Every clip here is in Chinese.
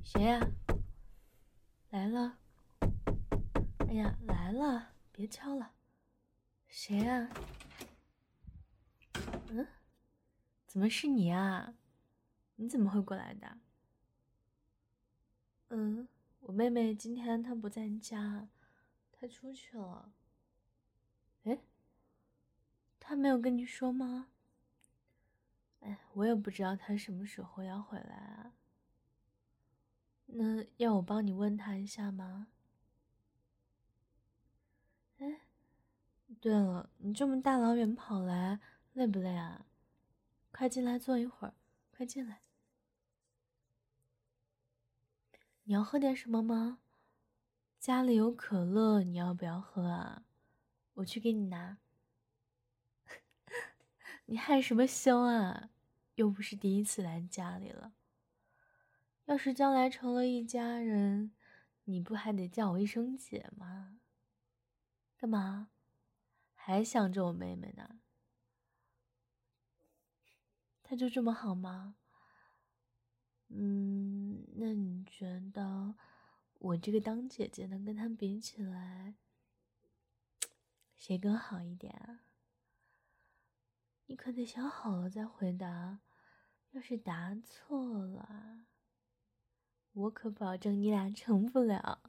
谁呀？来了！哎呀，来了！别敲了。谁呀？嗯？怎么是你啊？你怎么会过来的？我妹妹今天她不在家，她出去了。哎，她没有跟你说吗？哎，我也不知道她什么时候要回来啊。那要我帮你问她一下吗？哎，对了，你这么大老远跑来，累不累啊？快进来坐一会儿，快进来。你要喝点什么吗？家里有可乐，你要不要喝啊？我去给你拿。你害什么羞啊？又不是第一次来家里了。要是将来成了一家人，你不还得叫我一声姐吗？干嘛？还想着我妹妹呢？她就这么好吗？那你觉得我这个当姐姐的跟她比起来，谁更好一点啊？你可得想好了再回答，要是答错了，我可保证你俩成不了。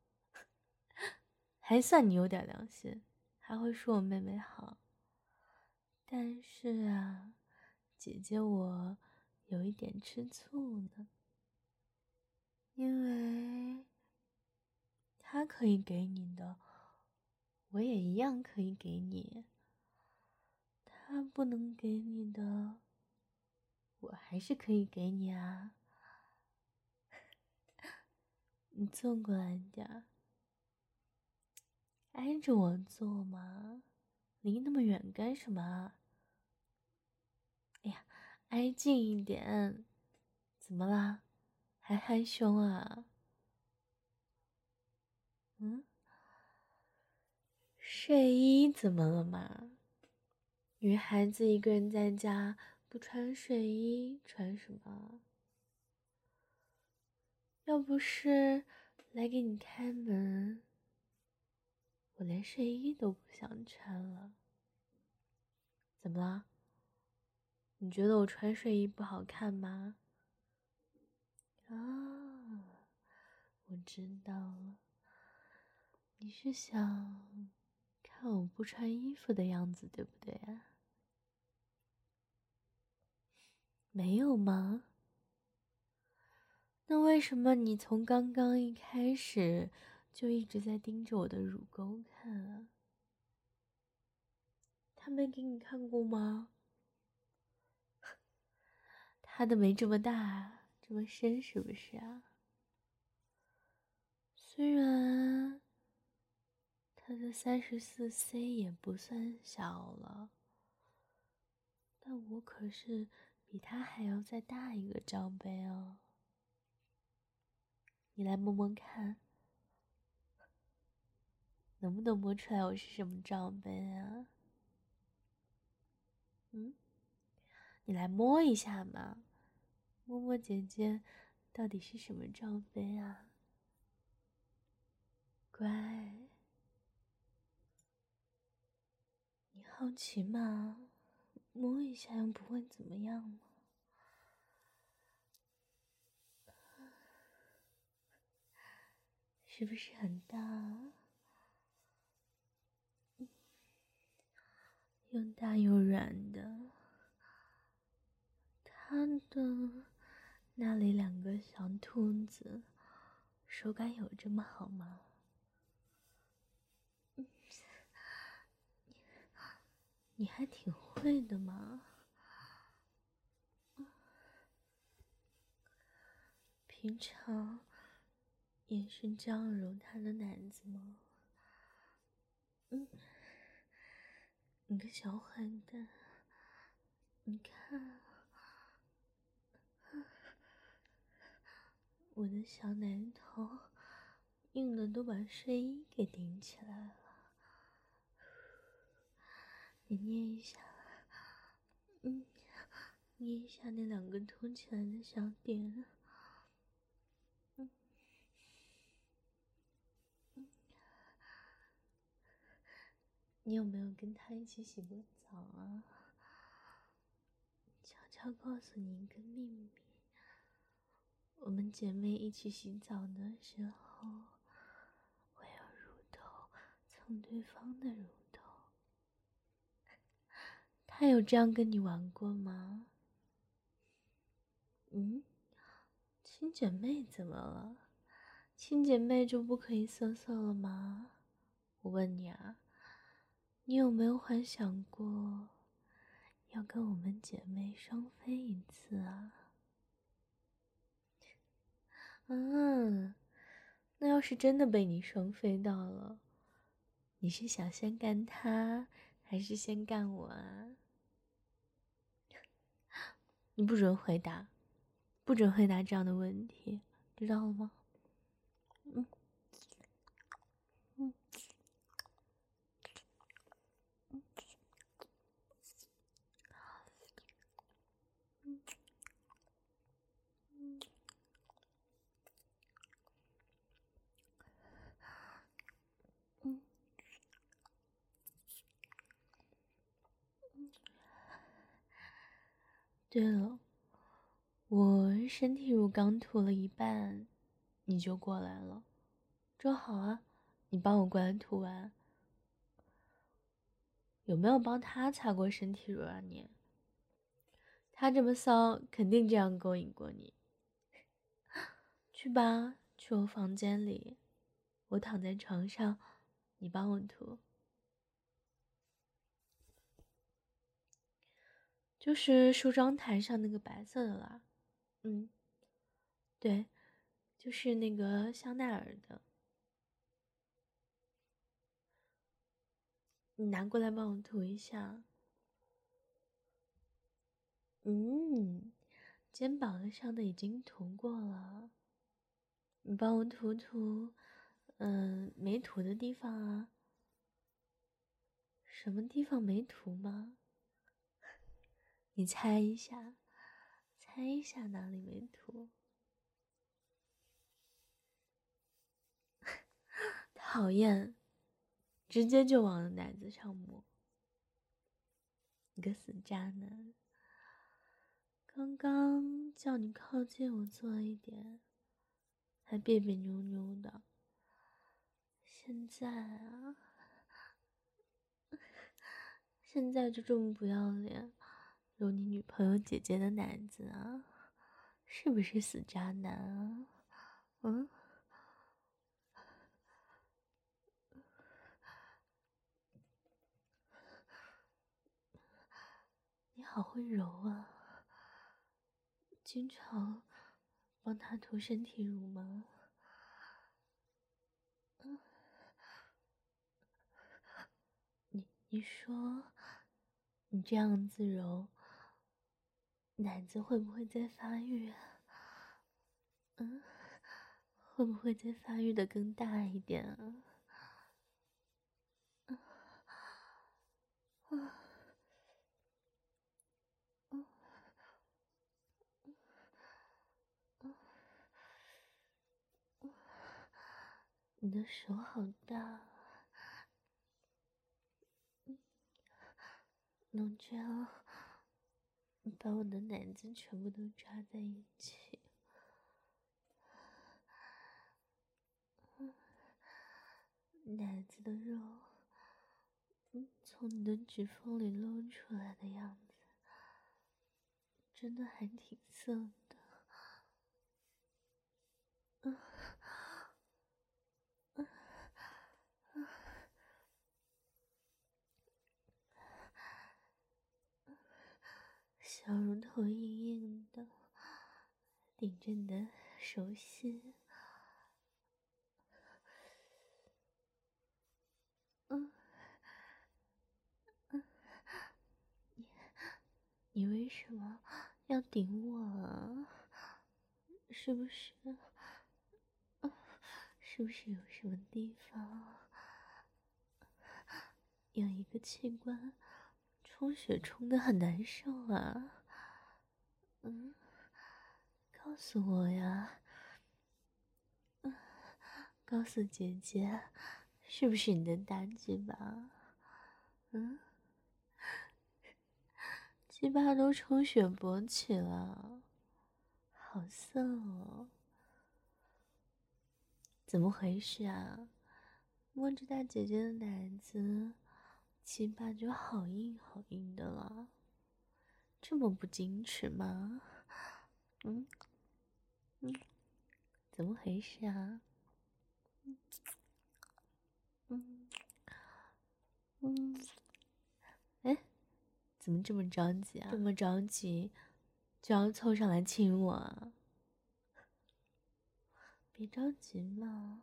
还算你有点良心，还会说我妹妹好。但是啊，姐姐我有一点吃醋呢，因为她可以给你的，我也一样可以给你。她不能给你的，我还是可以给你啊。你坐过来点儿，挨着我坐嘛，离那么远干什么啊？哎呀，挨近一点。怎么啦？还害羞啊？睡衣怎么了嘛？女孩子一个人在家不穿睡衣穿什么？要不是来给你开门，我连睡衣都不想穿了。怎么了？你觉得我穿睡衣不好看吗？啊，我知道了，你是想看我不穿衣服的样子，对不对啊？没有吗？那为什么你从刚刚一开始就一直在盯着我的乳沟看啊？他没给你看过吗？他的没这么大，这么深，是不是啊？虽然他的34C 也不算小了，但我可是比他还要再大一个罩杯哦。你来摸摸看，能不能摸出来我是什么罩杯啊？你来摸一下嘛，摸摸姐姐到底是什么罩杯啊？乖，你好奇嘛，摸一下又不会怎么样嘛。是不是很大？又大又软的。它的那里两个小兔子，手感有这么好吗？你还挺会的嘛。平常也是这样揉它的奶子吗？你个小坏蛋，你看，我的小奶头硬的都把睡衣给顶起来了。你捏一下，捏一下那两个凸起来的小点。 你有没有跟他一起洗过澡啊？悄悄告诉你一个秘密，我们姐妹一起洗澡的时候，会有乳头蹭对方的乳头。他有这样跟你玩过吗？亲姐妹怎么了？亲姐妹就不可以色色了吗？我问你啊，你有没有幻想过要跟我们姐妹双飞一次啊？那要是真的被你双飞到了，你是想先干他，还是先干我啊？你不准回答，不准回答这样的问题，知道了吗？对了，我身体乳刚涂了一半，你就过来了，正好啊，你帮我过来涂完。有没有帮他擦过身体乳啊你？他这么骚，肯定这样勾引过你。去吧，去我房间里，我躺在床上，你帮我涂。就是梳妆台上那个白色的啦。对，就是那个香奈儿的。你拿过来帮我涂一下。肩膀上的已经涂过了，你帮我涂涂，没涂的地方啊。什么地方没涂吗？你猜一下，猜一下哪里没涂？讨厌，直接就往奶子上抹。你个死渣男！刚刚叫你靠近我坐一点，还别别扭扭的。现在啊，现在就这么不要脸，揉你女朋友姐姐的奶子啊，是不是死渣男啊？你好会揉啊，经常帮他涂身体乳吗？你说你这样子揉，奶子会不会再发育啊？会不会再发育的更大一点啊？你的手好大，弄这样把我的奶子全部都抓在一起。奶子的肉，从你的指缝里露出来的样子，真的还挺色的。小乳头硬硬的，顶着你的手心。你为什么要顶我啊？是不是？是不是有什么地方有一个器官充血充得很难受啊？告诉我呀，告诉姐姐，是不是你的大鸡巴？ 鸡巴都充血勃起了，好色哦！怎么回事啊？摸着大姐姐的奶子，鸡巴就好硬好硬的了，这么不矜持吗？怎么回事啊？哎，怎么这么着急啊？这么着急就要凑上来亲我啊？别着急嘛。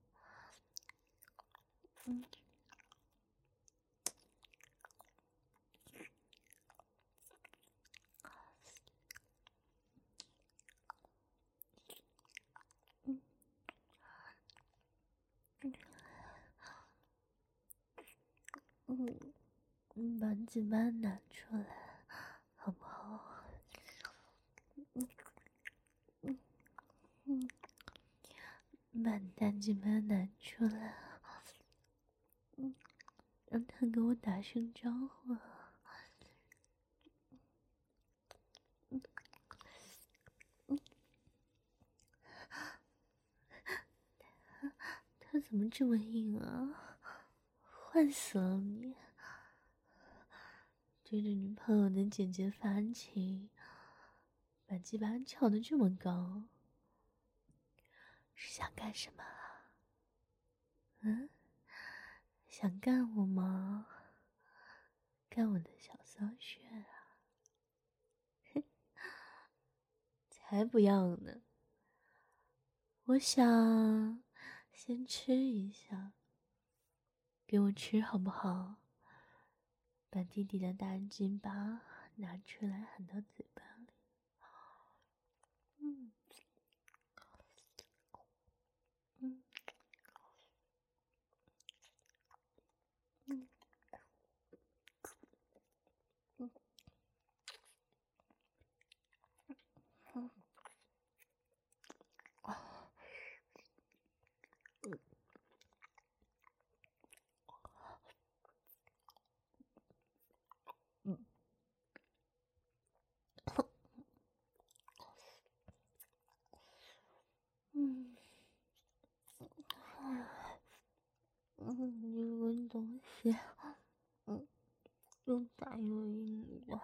把鸡巴拿出来，好不好？把大鸡巴拿出来，让他给我打声招呼。他怎么这么硬啊？坏死了你！对着女朋友的姐姐发情，把鸡巴翘得这么高，是想干什么啊？想干我吗？干我的小骚穴啊？才不要呢！我想先吃一下，给我吃好不好？把弟弟的大鸡巴拿出来，含到嘴巴里。你闻东西，又大又硬的，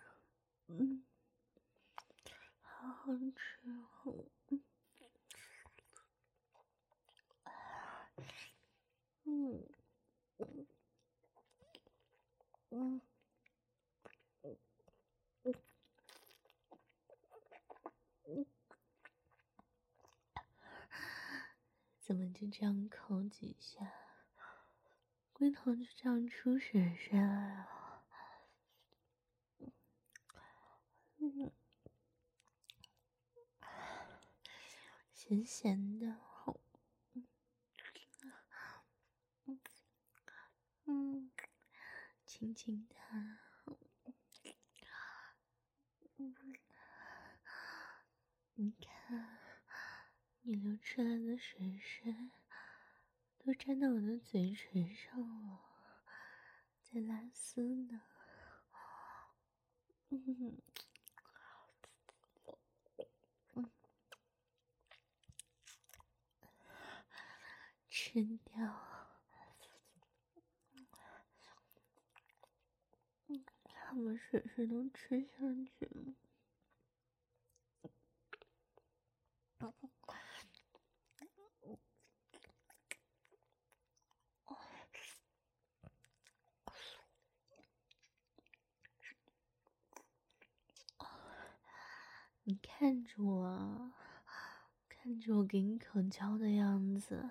好好吃哦。怎么就这样抠几下，龟头就这样出水水了啊？咸咸的，轻轻它，你看，你流出来的水水都沾到我的嘴唇上了，在拉丝呢。吃掉，他把水水都吃下去了。你看着我，看着我给你口交的样子。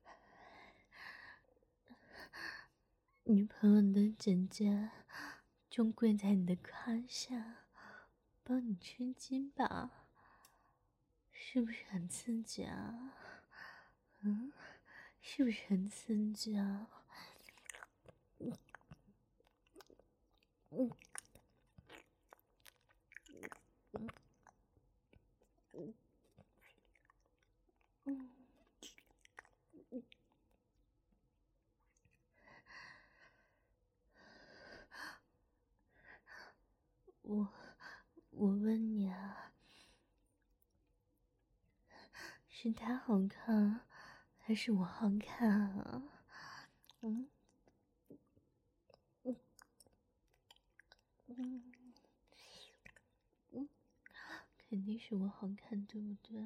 女朋友的姐姐就跪在你的胯下，帮你吃鸡吧，是不是很刺激啊？是不是很刺激啊？我问你啊，是他好看，还是我好看啊？肯定是我好看，对不对？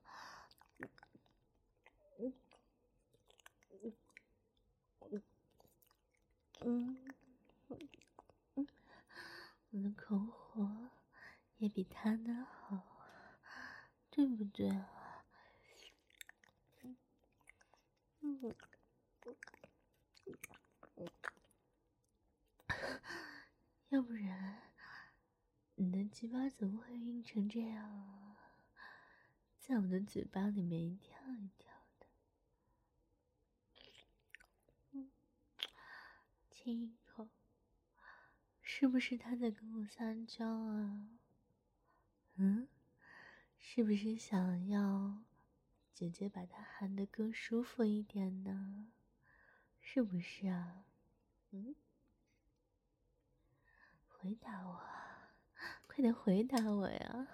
我的口活也比他的好，对不对啊？要不然你的鸡巴怎么会硬成这样啊？在我的嘴巴里面一跳一跳的。亲一口，是不是他在跟我撒娇啊？是不是想要姐姐把他喊得更舒服一点呢？是不是啊？回答我，快点回答我呀！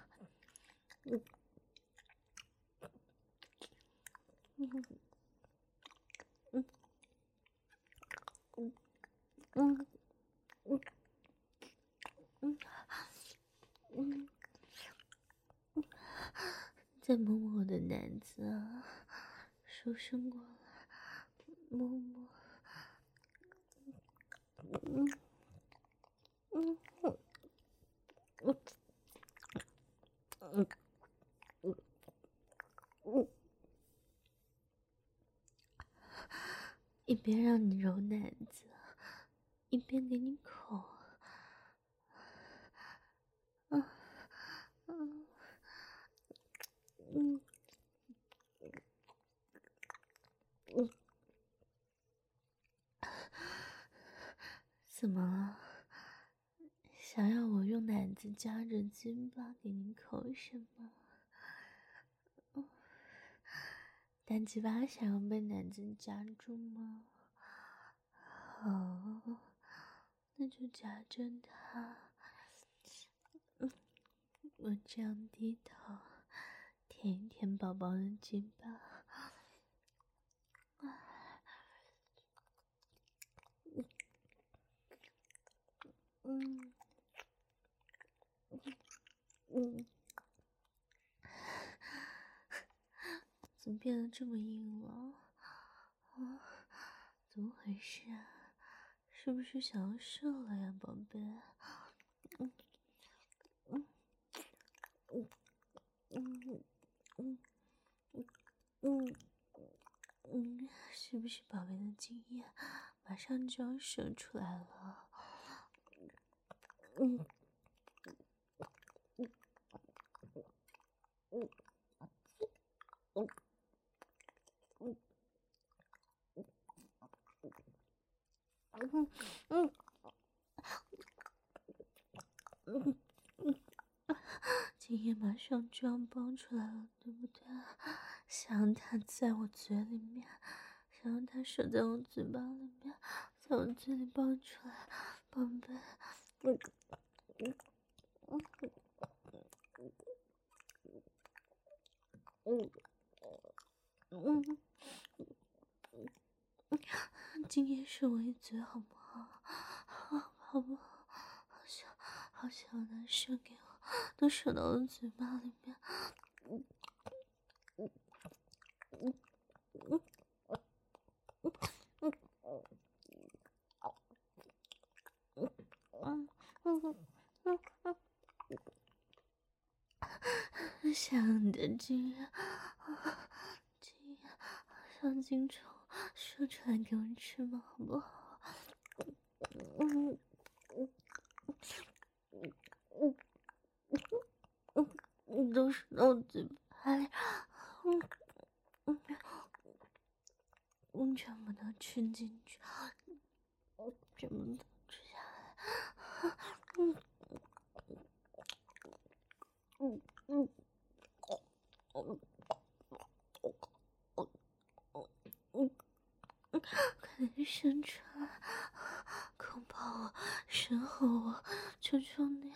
再摸摸我的奶子啊，手伸过来，摸摸。一边让你揉奶子，一边给你口。怎么了？想要我用奶子夹着鸡巴给你口是吗？大鸡巴想要被奶子夹住吗？好，那就夹着它。我这样低头，舔一舔宝宝的鸡巴。怎么变得这么硬了？怎么回事啊？是不是想要射了呀，宝贝？是不是宝贝的精液马上就要射出来了？精液马上就要爆出来了，对不对？想让它在我嘴里面，想让它射在我嘴巴里面，在我嘴里爆出来，宝贝。精液射我一嘴好不好？好不好？好想的射给我，都射到我嘴巴里面。想的精液，像精虫，射出来给我吃吗？好不好？ 都是到嘴巴里，全部都吃进去，全部都吃下来。快点伸出来，拥抱我，身后我，求求你。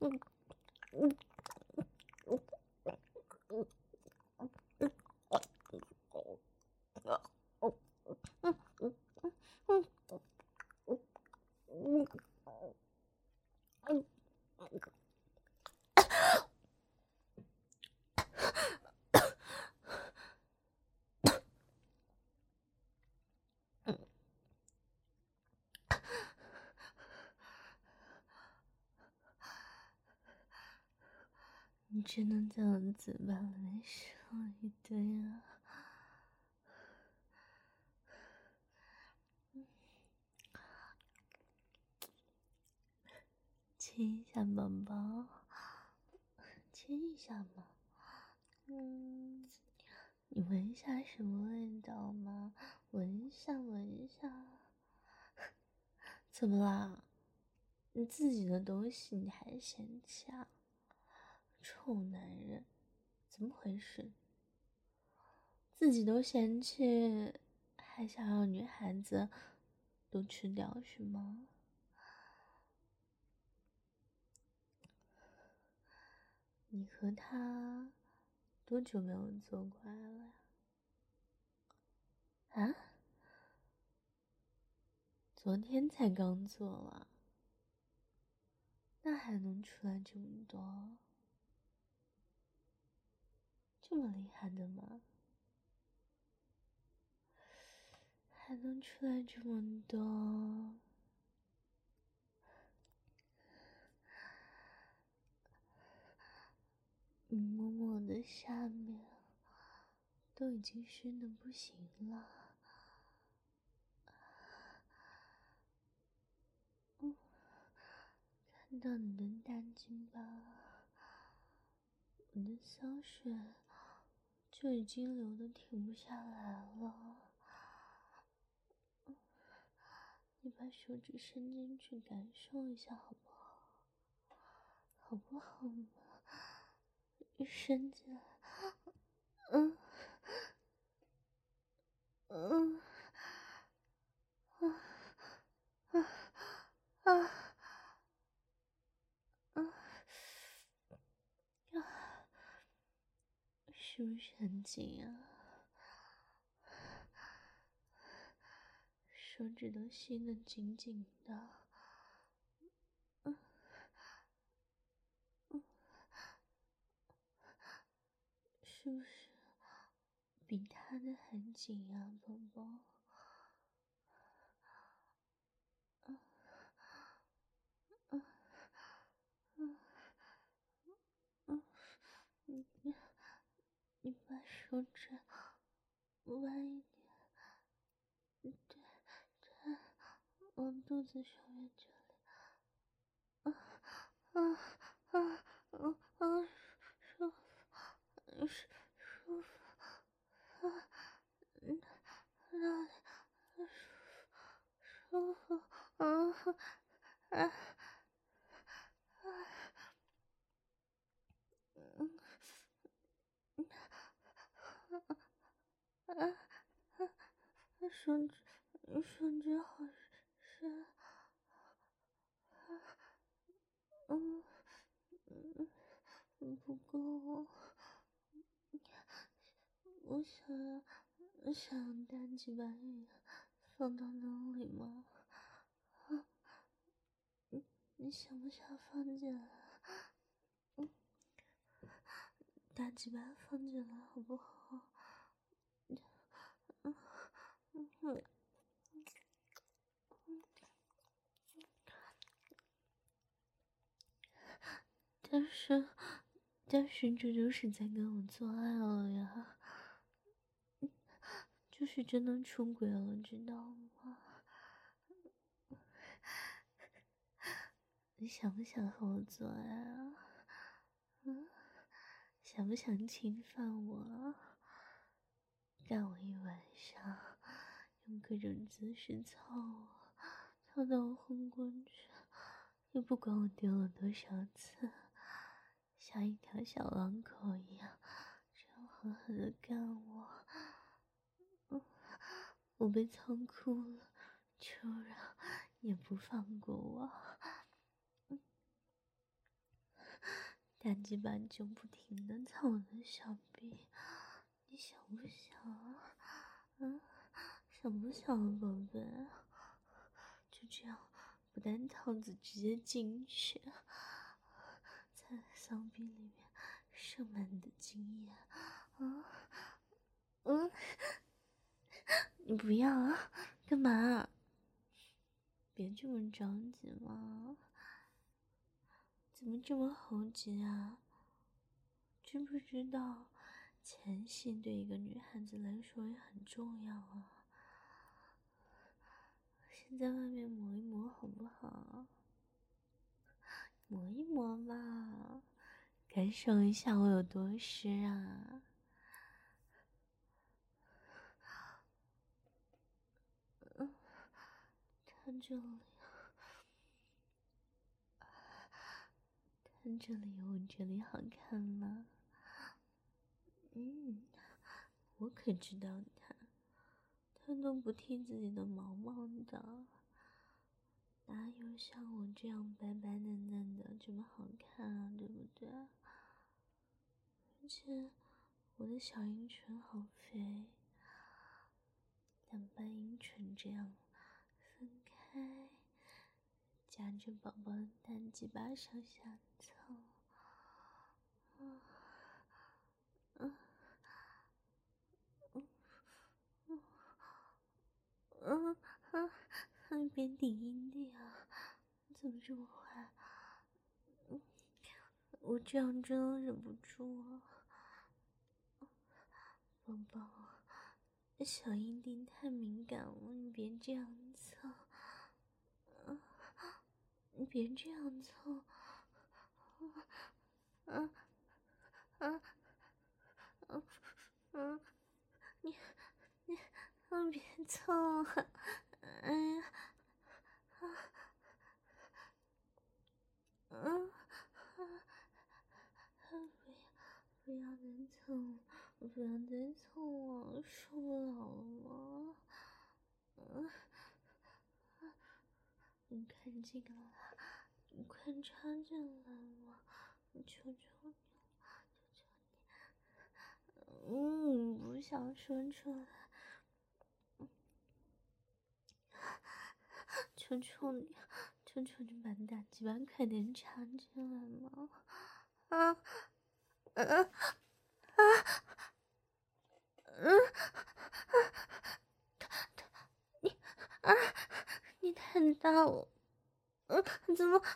你真的在我嘴巴里上一堆啊！亲一下宝宝，亲一下嘛。你闻一下什么味道吗？闻一下，闻一下。怎么啦？你自己的东西你还嫌弃啊？臭男人，怎么回事？自己都嫌弃，还想让女孩子都吃掉是吗？你和他多久没有做过爱了呀？啊？昨天才刚做了，那还能出来这么多？这么厉害的吗？还能出来这么多？你摸摸我的下面，都已经湿的不行了。看到你的大鸡巴，我的香水就已经流的停不下来了。你把手指伸进去感受一下好不好？好不好嘛？你伸进来。是不是很紧啊？手指都吸得紧紧的。是不是比他的还紧呀，宝宝？你把手指弯一点，对，往肚子上面这里。舒服，舒服，让舒服，手指好深，不够，我想大鸡巴也放到那里吗？你想不想放进来？大鸡巴放进来好不好？但是这就是在跟我做爱了呀，就是真的出轨了，知道吗？ 你想不想和我做爱啊？想不想侵犯我？干我一晚上，用各种姿势操我，操到我昏过去，也不管我丢了多少次，像一条小狼狗一样，这样狠狠地干我。我被操哭了，求饶也不放过我。大鸡巴就不停地操我的小臂，你想不想啊？想不想啊，宝贝？就这样，不但套子直接进去，在骚逼里面射满你的精液。你不要啊？干嘛？别这么着急嘛！怎么这么猴急啊？知不知道，前戏对一个女孩子来说也很重要啊。先在外面磨一磨好不好？磨一磨嘛，感受一下我有多湿啊！看这里，看这里有我这里好看吗？我可知道他都不剃自己的毛毛的，哪有像我这样白白嫩嫩的这么好看啊？对不对？而且我的小阴唇好肥，两瓣阴唇这样分开，夹着宝宝的大鸡巴上下操。别顶阴蒂啊！怎么这么坏？我这样真的忍不住啊！宝宝，小阴蒂太敏感了，你别这样操，你别这样操，别操啊！哎呀，不要再操我，不要再操我，受不了了吗？你看这个啦，你快插进来嘛！求求你了，求求你！不想说出来，求求你，求求你把大鸡巴快点插进来嘛！你太大了，怎么？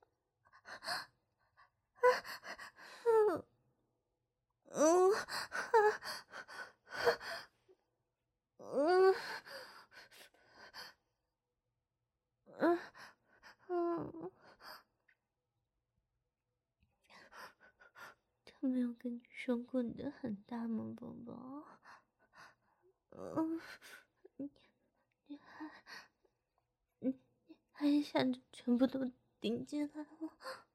他没有跟你说过你的很大吗，宝宝？你还一下子全部都顶进来了？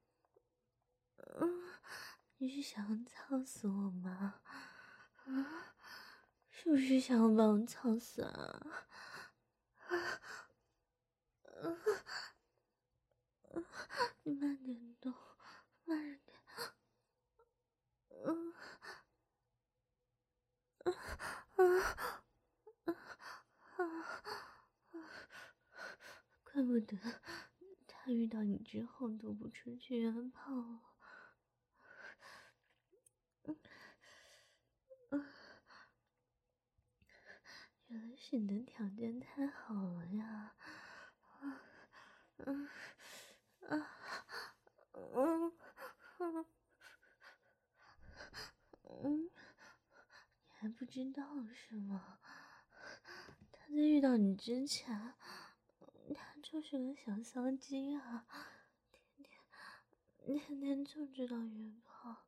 你是想操死我吗？是不是想要把我操死啊？你慢点动，慢点。怪不得他遇到你之后都不出去约炮了。原来是你的条件太好了呀！你还不知道是吗？他在遇到你之前，他就是个小骚鸡啊， 天天就知道约炮。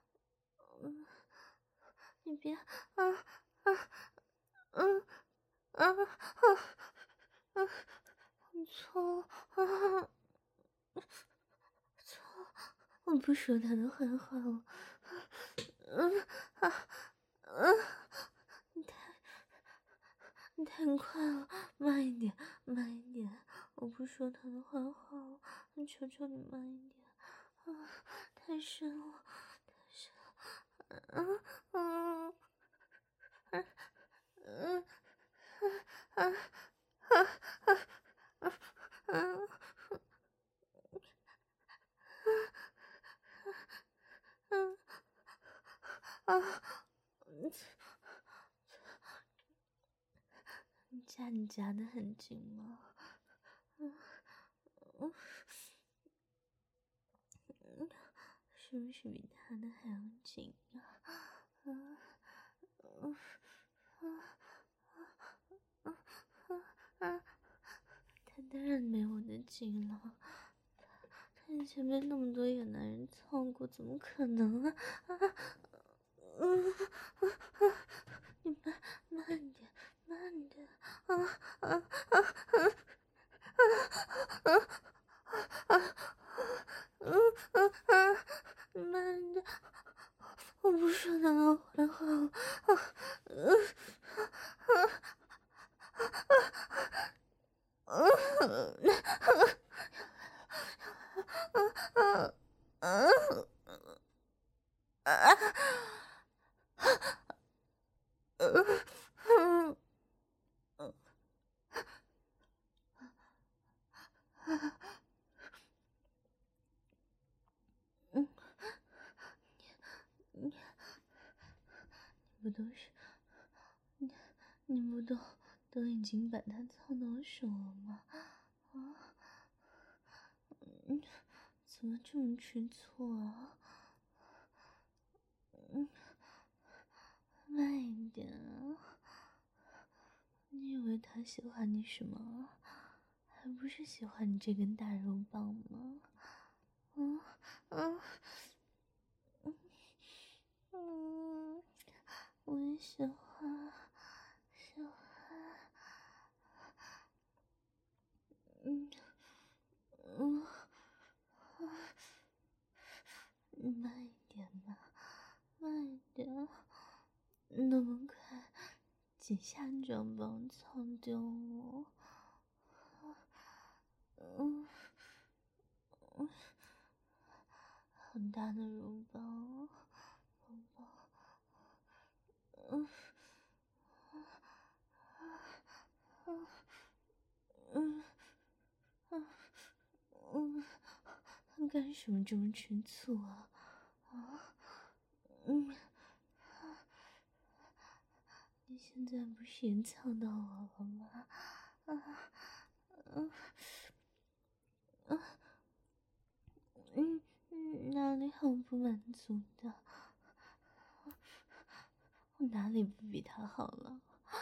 你别嗯我错了我不说他的坏话了。嗯，你太快了，慢一点，慢一点。我不说他的坏话了，求求你慢一点。太深了，太深了。你夹得很紧吗？是不是比他的还要紧啊？他当然没我的紧了。他以前被那么多野男人操过，怎么可能啊？你慢点，慢点。慢点，我不说他的坏话了。不都是你不都已经把他操到手了吗？怎么这么吃醋啊？慢一点啊！你以为他喜欢你什么？还不是喜欢你这根大肉棒吗？我也喜欢，喜欢。慢一点嘛，慢一点。那么快，几下就要把我操掉了？很大的肉棒，宝宝。干什么这么吃醋啊？你现在不是也操到我了吗？哪里好不满足的？我哪里不比他好了？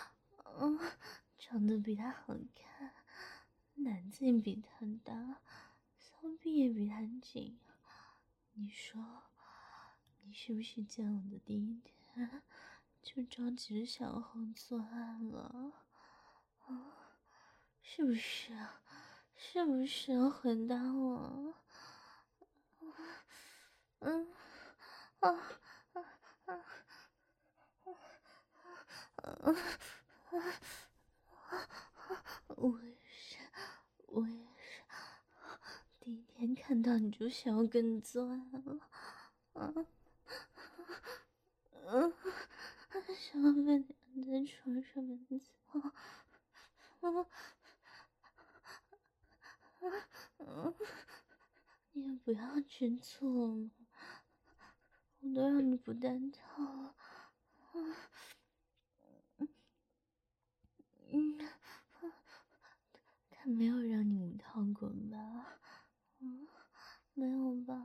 长得比他好看，奶子也比他大，骚逼也比他紧。你说，你是不是见我的第一天就着急着想和我做爱了？是不是啊？是不是？回答我。我也是，我也是。第一天看到你就想要跟你做爱了，想要被你按在床上面操，你也不要吃醋了，我都让你不单套了。他没有让你无套过吧？没有吧？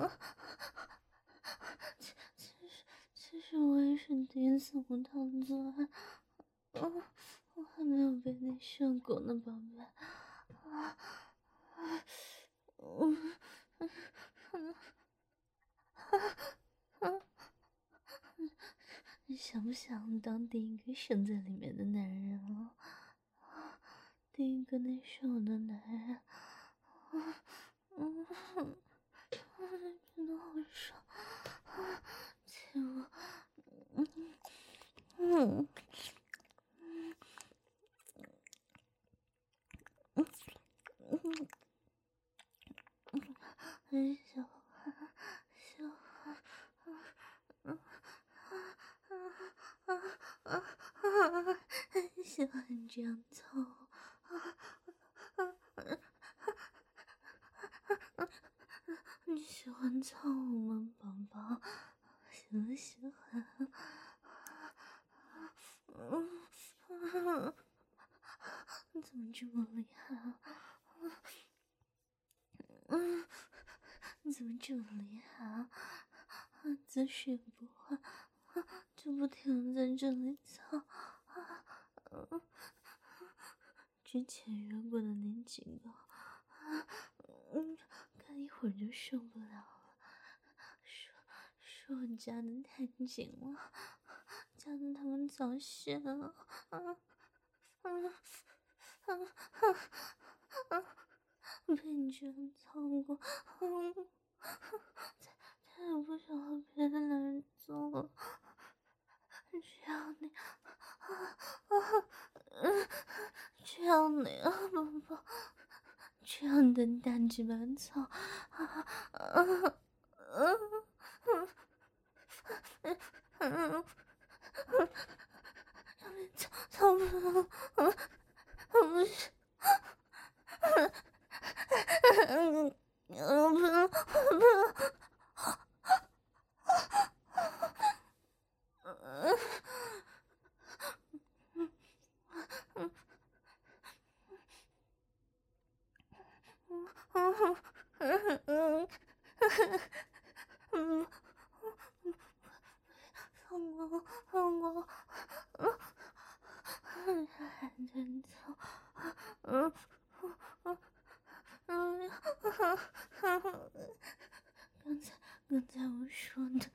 其实我也是第一次无套做爱， 我还没有被你受过呢，宝贝。你想不想当第一个生在里面的男人啊？第一个内射的男人。真的好爽，亲我。很喜欢，喜欢，很喜欢这样操，你喜欢操我吗，宝宝？喜不喜欢？你怎么这么厉害啊？你怎么这么厉害啊？姿势也不换，就不停地在这里操。之前约过的那几个，看一会儿就受不了了。说我夹得太紧了，夹得他们早泄了。被你这样操过，再也不想和别的男人做了。只要你，只要你啊，宝宝，只要你的大鸡巴操，操不了，不是。放过，还真操，刚才我说的，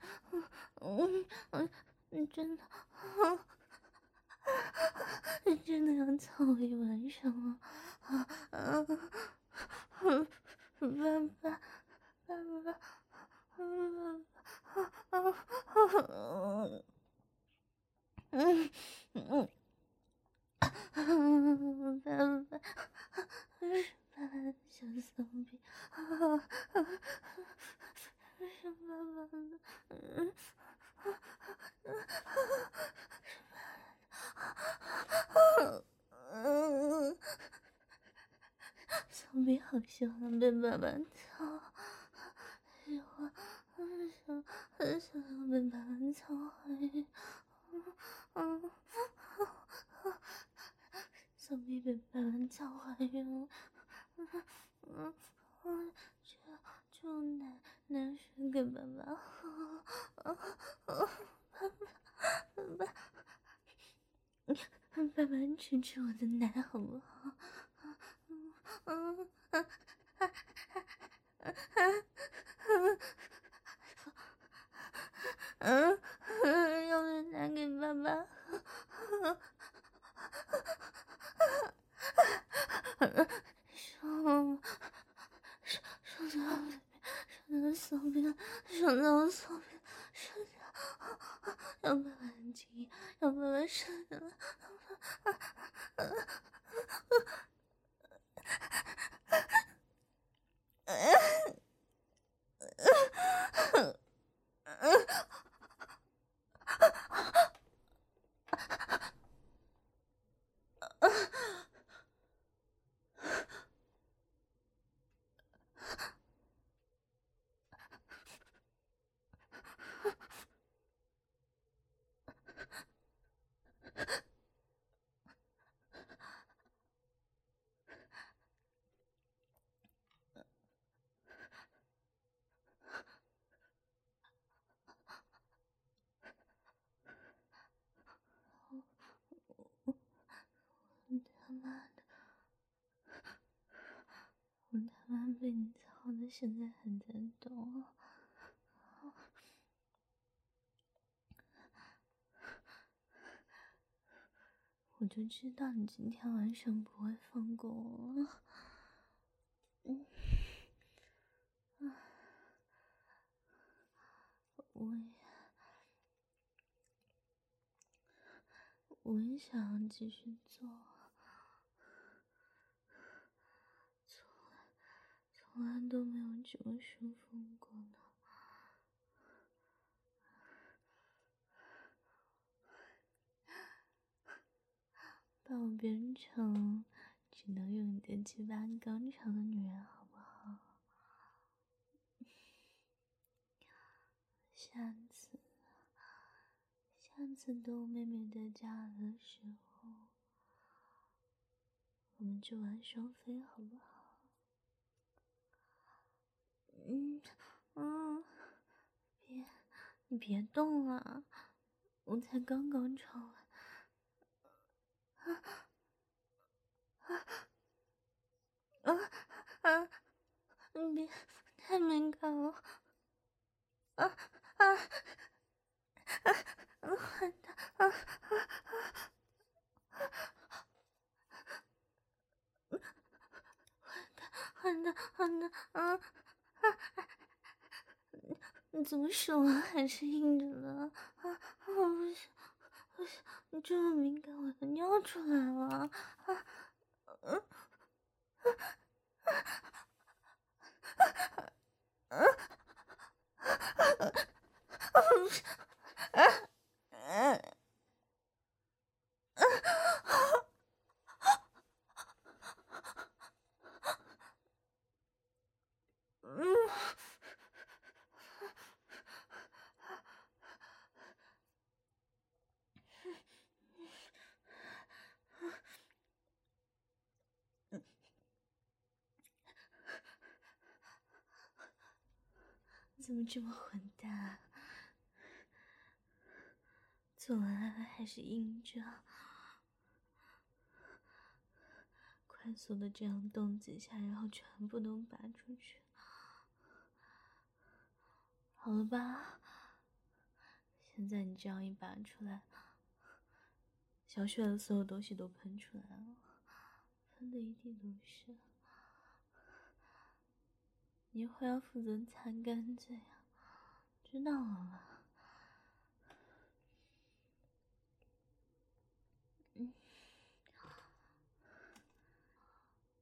你真的，你真的要操我一晚上吗？爸爸，爸爸。爸爸，小骚逼，是爸爸的，骚逼好喜欢被爸爸操，喜欢，很想要被爸爸操，骚逼被爸爸操怀孕了。就男生给爸爸好，爸爸吃吃我的奶好不好？用的奶给爸爸。手在我手边，手在，要爸爸很轻易，要爸爸射的了。 被你操的现在还在抖。我就知道你今天晚上不会放过我了。我也想要继续做，从来都没有这么舒服过呢。把我变成只能用你的鸡巴高潮的女人好不好？下次等我妹妹在家的时候，我们就玩双飞好不好？你别动了，我才刚刚吵完。你别太敏感了。好的，你怎么手还是硬着呢？我不行，你这么敏感，我都尿出来了。你怎么这么混蛋？做完爱了还是硬着？快速的这样动几下，然后全部都拔出去。好了吧？现在你这样一拔出来，小雪的所有东西都喷出来了，喷的一地都是。你一会儿要负责擦干净呀，知道了吗？